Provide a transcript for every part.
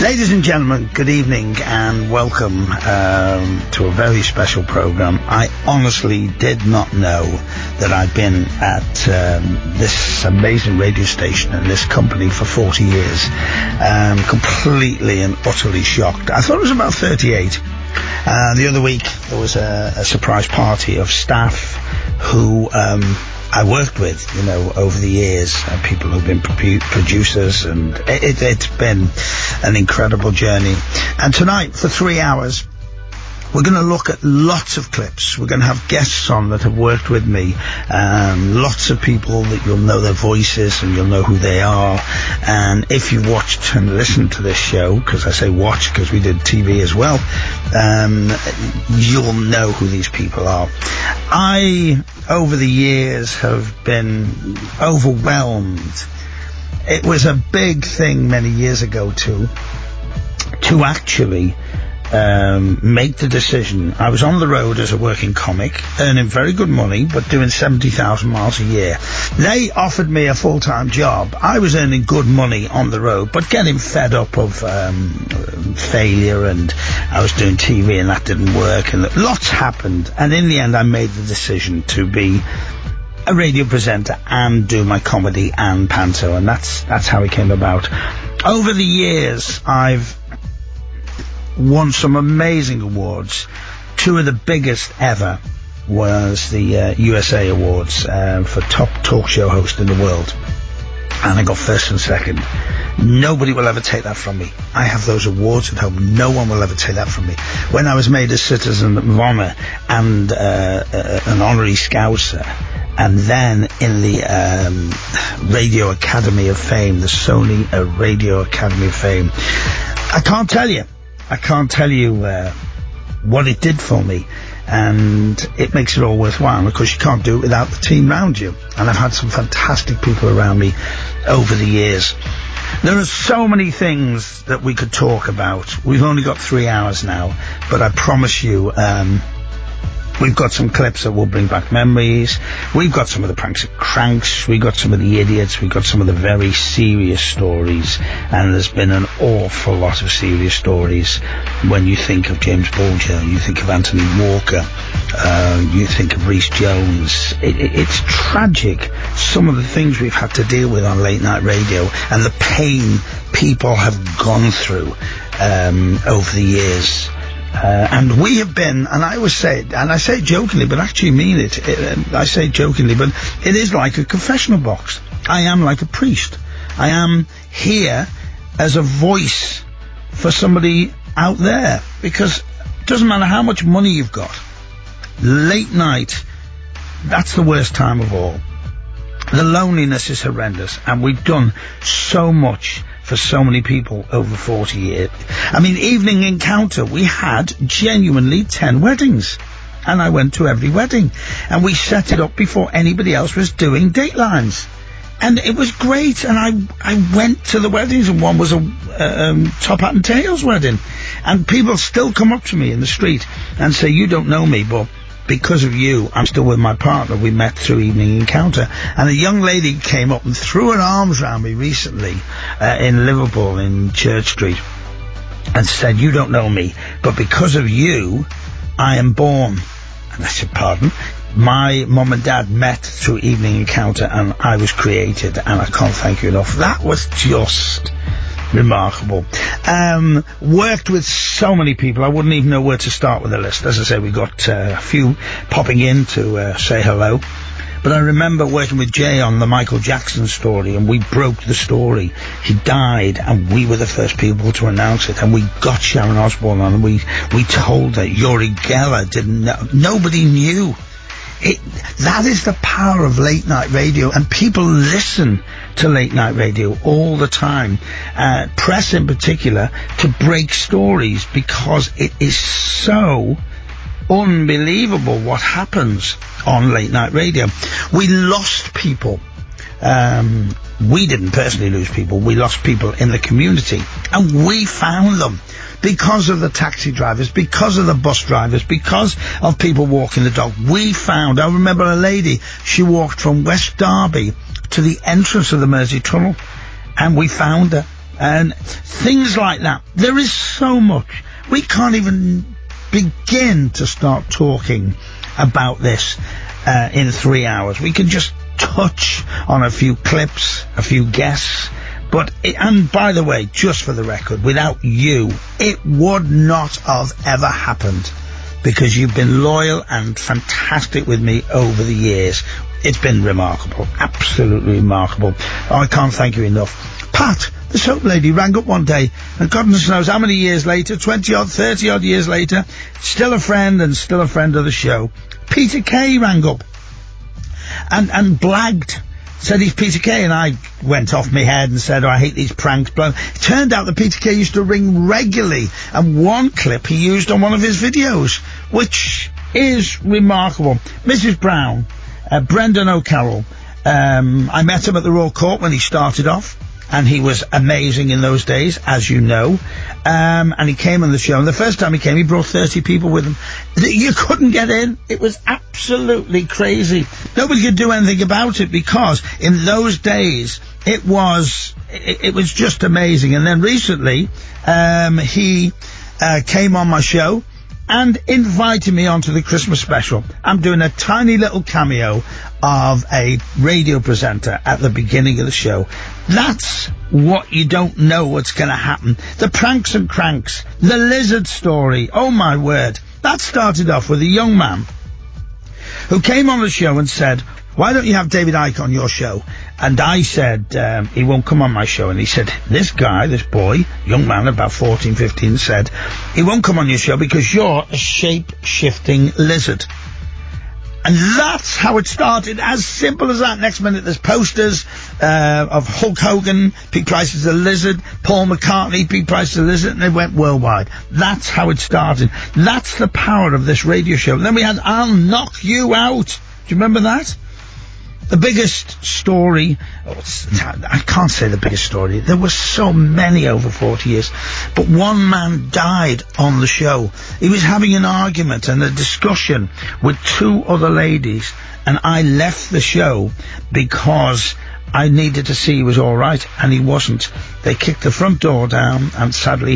Ladies and gentlemen, good evening and welcome to a very special program. I honestly did not know that I'd been at this amazing radio station and this company for 40 years. Completely and utterly shocked. I thought it was about 38. The other week there was a surprise party of staff who I worked with, you know, over the years, people who've been producers, and it's been an incredible journey. And tonight, for 3 hours, we're going to look at lots of clips. We're going to have guests on that have worked with me. Lots of people that you'll know their voices and you'll know who they are. And if you watched and listened to this show, because I say watch because we did TV as well, you'll know who these people are. I, over the years, have been overwhelmed. It was a big thing many years ago to actually make the decision. I was on the road as a working comic, earning very good money, but doing 70,000 miles a year. They offered me a full-time job. I was earning good money on the road, but getting fed up of failure, and I was doing TV and that didn't work, and lots happened. And in the end, I made the decision to be a radio presenter and do my comedy and panto, and that's how it came about. Over the years, I've won some amazing awards. Two of the biggest ever was the USA Awards for top talk show host in the world, and I got first and second. Nobody will ever take that from me. I have those awards at home. No one will ever take that from me. When I was made a Citizen of Honour and an Honorary Scouser, and then in the Radio Academy of Fame, the Sony Radio Academy of Fame, I can't tell you what it did for me, and it makes it all worthwhile because you can't do it without the team around you. And I've had some fantastic people around me over the years. There are so many things that we could talk about. We've only got 3 hours now, but I promise you, we've got some clips that will bring back memories. We've got some of the pranks and cranks. We've got some of the idiots. We've got some of the very serious stories. And there's been an awful lot of serious stories. When you think of James Bulger, you think of Anthony Walker, you think of Rhys Jones. It's tragic, some of the things we've had to deal with on late night radio and the pain people have gone through over the years. And we have been, and I always say it, and I say it jokingly, but actually mean it. I say it jokingly, but it is like a confessional box. I am like a priest. I am here as a voice for somebody out there, because it doesn't matter how much money you've got. Late night, that's the worst time of all. The loneliness is horrendous, and we've done so much for so many people over 40 years. I mean, Evening Encounter, we had genuinely 10 weddings. And I went to every wedding. And we set it up before anybody else was doing Datelines. And it was great. And I went to the weddings, and one was a Top Hat and Tails wedding. And people still come up to me in the street and say, "You don't know me, but because of you, I'm still with my partner. We met through Evening Encounter." And a young lady came up and threw her arms around me recently in Liverpool, in Church Street, and said, "You don't know me, but because of you, I am born." And I said, "Pardon?" "My mum and dad met through Evening Encounter, and I was created, and I can't thank you enough." That was just remarkable. Worked with so many people, I wouldn't even know where to start with the list. As I say, we got a few popping in to say hello. But I remember working with Jay on the Michael Jackson story, and we broke the story. He died, and we were the first people to announce it, and we got Sharon Osbourne on, and we told her. Yuri Geller didn't know. Nobody knew. That is the power of late night radio, and people listen to late night radio all the time, press in particular, to break stories, because it is so unbelievable what happens on late night radio. We lost people. We didn't personally lose people. We lost people in the community, and we found them. Because of the taxi drivers, because of the bus drivers, because of people walking the dog. I remember a lady, she walked from West Derby to the entrance of the Mersey Tunnel, and we found her. and things like that. There is so much. We can't even begin to start talking about this in 3 hours. We can just touch on a few clips, a few guests. And by the way, just for the record, without you, it would not have ever happened, because you've been loyal and fantastic with me over the years. It's been remarkable, absolutely remarkable. I can't thank you enough. Pat, the soap lady, rang up one day, and goodness knows how many years later, 20-odd, 30-odd years later, still a friend and still a friend of the show. Peter Kay rang up and blagged. Said he's Peter Kay, and I went off my head and said, I hate these pranks. It turned out that Peter Kay used to ring regularly, and one clip he used on one of his videos, which is remarkable. Mrs. Brown, Brendan O'Carroll, I met him at the Royal Court when he started off, and he was amazing in those days, as you know. And he came on the show, and the first time he came, he brought 30 people with him. You couldn't get in. It was absolutely crazy. Nobody could do anything about it, because in those days, it was just amazing. And then recently, he came on my show and invited me onto the Christmas special. I'm doing a tiny little cameo of a radio presenter at the beginning of the show. That's what you don't know what's going to happen. The pranks and cranks, the lizard story, oh my word. That started off with a young man who came on the show and said, why don't you have David Icke on your show? And I said, he won't come on my show. And he said, this guy, this boy, young man, about 14, 15, said, he won't come on your show because you're a shape-shifting lizard. And that's how it started, as simple as that. Next minute there's posters of Hulk Hogan, Pete Price is a lizard, Paul McCartney, Pete Price is a lizard, and they went worldwide. That's how it started. That's the power of this radio show. And then we had I'll Knock You Out. Do you remember that? The biggest story, I can't say the biggest story, there were so many over 40 years, but one man died on the show. He was having an argument and a discussion with two other ladies, and I left the show because I needed to see he was alright, and he wasn't. They kicked the front door down, and sadly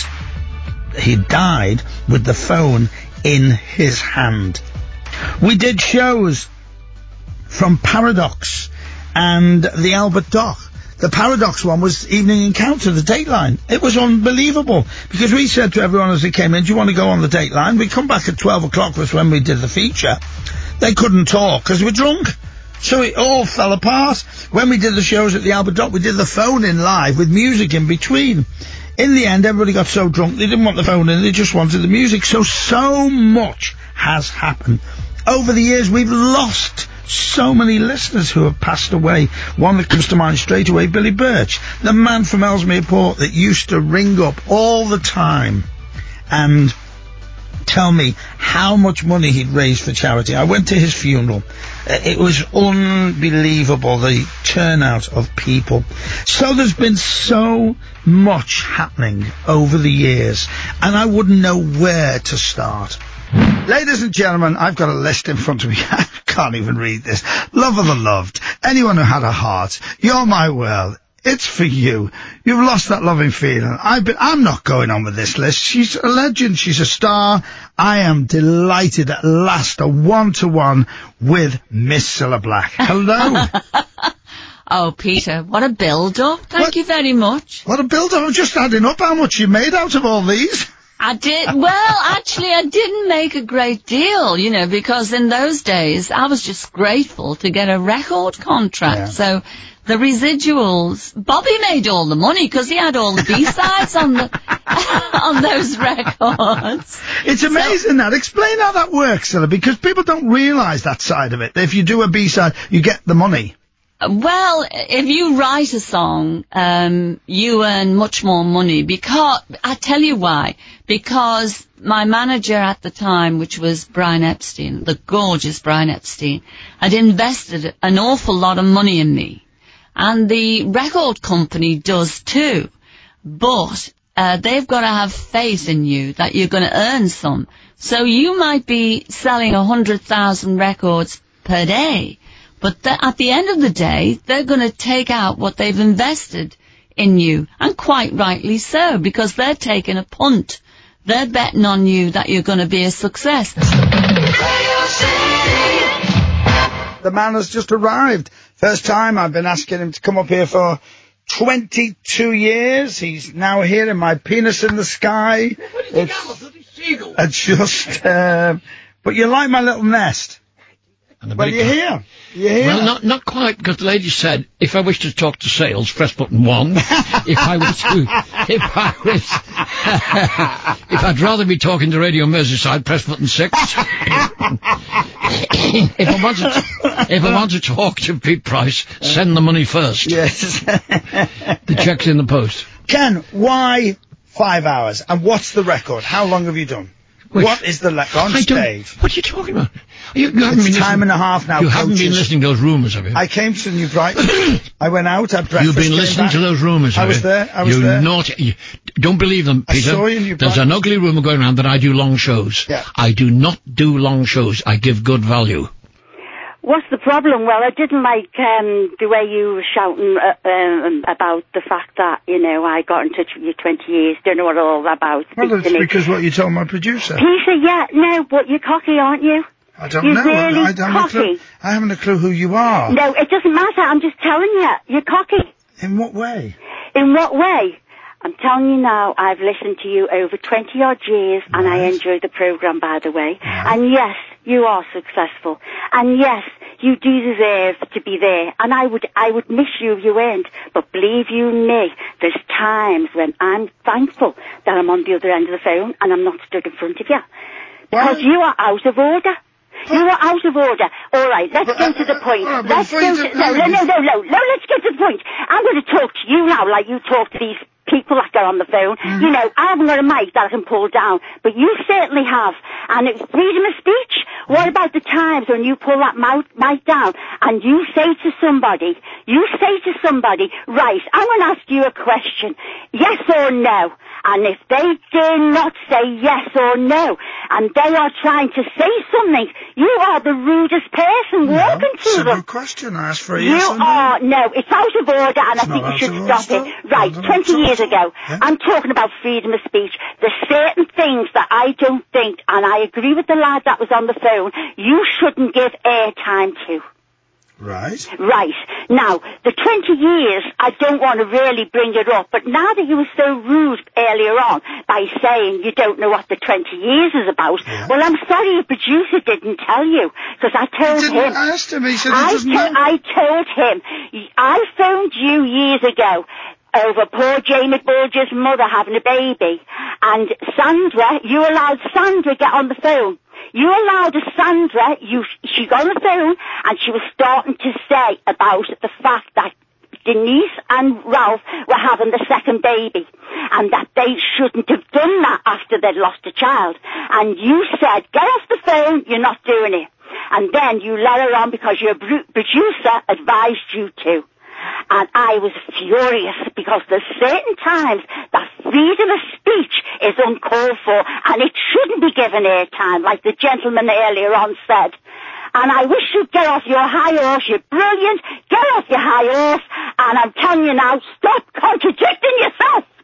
he died with the phone in his hand. We did shows from Paradox and the Albert Dock. The Paradox one was Evening Encounter, the Dateline. It was unbelievable, because we said to everyone as they came in, do you want to go on the Dateline? We come back at 12 o'clock, was when we did the feature. They couldn't talk because they were drunk. So it all fell apart. When we did the shows at the Albert Dock, we did the phone in live with music in between. In the end, everybody got so drunk they didn't want the phone in, they just wanted the music. So much has happened. Over the years, we've lost so many listeners who have passed away. One that comes to mind straight away, Billy Birch, the man from Ellesmere Port that used to ring up all the time and tell me how much money he'd raised for charity. I went to his funeral. It was unbelievable, the turnout of people. So there's been so much happening over the years, and I wouldn't know where to start. Ladies and gentlemen, I've got a list in front of me. I can't even read this. Love of the loved. Anyone who had a heart. You're my world. It's for you. You've lost that loving feeling. I'm not going on with this list. She's a legend. She's a star. I am delighted at last, a one-to-one with Miss Cilla Black. Hello. Oh, Peter, what a build-up. Thank you very much. What a build-up. I'm just adding up how much you made out of all these. I did. Well, actually, I didn't make a great deal, because in those days I was just grateful to get a record contract. Yeah. So the residuals, Bobby made all the money because he had all the B-sides on those records. It's amazing that. Explain how that works, Cilla, because people don't realise that side of it. If you do a B-side, you get the money. Well, if you write a song, you earn much more money because, I tell you why, because my manager at the time, which was Brian Epstein, the gorgeous Brian Epstein, had invested an awful lot of money in me. And the record company does too. But, they've got to have faith in you that you're going to earn some. So you might be selling 100,000 records per day. But at the end of the day, they're going to take out what they've invested in you, and quite rightly so, because they're taking a punt. They're betting on you that you're going to be a success. The man has just arrived. First time I've been asking him to come up here for 22 years. He's now here in my penis in the sky. But you like my little nest. Well, you're here. You're here. Well, not quite, because the lady said, if I wish to talk to sales, press button 1. if I'd rather be talking to Radio Merseyside, press button 6. if I want to talk to Pete Price, send the money first. Yes. The check's in the post. Ken, why 5 hours? And what's the record? How long have you done? What is the on stage? What are you talking about? You haven't it's been time and a half now. You haven't been listening to those rumours, have you? I came to New Brighton. I went out at breakfast. You've been listening to those rumours, have you? I was there. Naughty. Don't believe them, Peter. I saw you in New Brighton. There's an ugly rumour going around that I do long shows. Yeah. I do not do long shows. I give good value. What's the problem? Well, I didn't like the way you were shouting about the fact that, I got in touch with you 20 years, don't know what all about. Well, it's because what you told my producer. Peter, yeah, no, but you're cocky, aren't you? I don't you're know. Really I don't have a clue. I haven't a clue who you are. No, it doesn't matter. I'm just telling you. You're cocky. In what way? In what way? I'm telling you now, I've listened to you over 20-odd years, and I enjoy the programme, by the way. Right. And yes, you are successful. And yes, you do deserve to be there. And I would miss you if you weren't. But believe you me, there's times when I'm thankful that I'm on the other end of the phone and I'm not stood in front of you. Because you are out of order. You are out of order. All right, let's go to the point. Let's go to... No, let's get to the point. I'm going to talk to you now like you talk to these people that go on the phone. I haven't got a mic that I can pull down, but you certainly have. And it's freedom of speech. What about the times when you pull that mic down and you say to somebody, right, I'm going to ask you a question, yes or no? And if they dare not say yes or no, and they are trying to say something, you are the rudest person walking to them. It's a good question. I asked for a yes or no. No, it's out of order, and I think you should stop it. Right, 20 years ago, I'm talking about freedom of speech. There's certain things that I don't think, and I agree with the lad that was on the phone, you shouldn't give airtime to. Right. Now, the 20 years, I don't want to really bring it up, but now that you were so rude earlier on by saying you don't know what the 20 years is about, well, I'm sorry your producer didn't tell you, because I told him. I asked him, he said he doesn't know. I told him, I phoned you years ago over poor Jamie Bulger's mother having a baby, and Sandra, you allowed Sandra get on the phone. You allowed Sandra, she got on the phone and she was starting to say about the fact that Denise and Ralph were having the second baby and that they shouldn't have done that after they'd lost a child. And you said, get off the phone, you're not doing it. And then you let her on because your producer advised you to. And I was furious because there's certain times that freedom of speech is uncalled for and it shouldn't be given airtime, like the gentleman earlier on said. And I wish you'd get off your high horse. You're brilliant. Get off your high horse. And I'm telling you now, stop contradicting yourself.